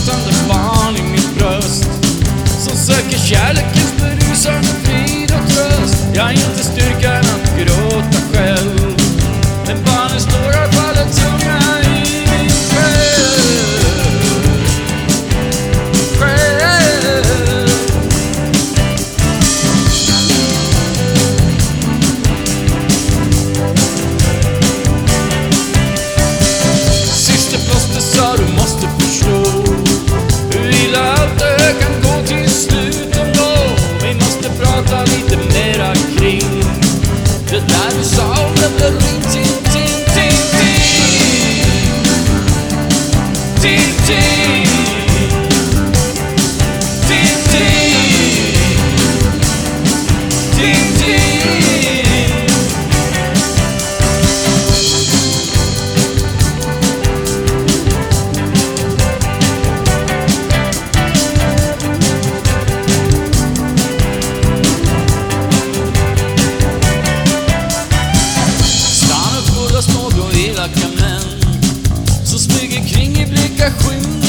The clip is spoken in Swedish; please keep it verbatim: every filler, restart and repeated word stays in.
gråtande barn i mitt bröst som söker kärlekens berusande frid och tröst. Jag har inte styrkan att gråta själv, men barnens tårar faller tunga i min själ. Själ. Syster plåster sa du måste förstå hur illa allt det kan gå till slut ändå. Vi måste prata lite mera kring det där du sa om det blev ring ting ting ting ting ting ting ting ting ting ting. Små och elaka män som smyger kring i bleka skyn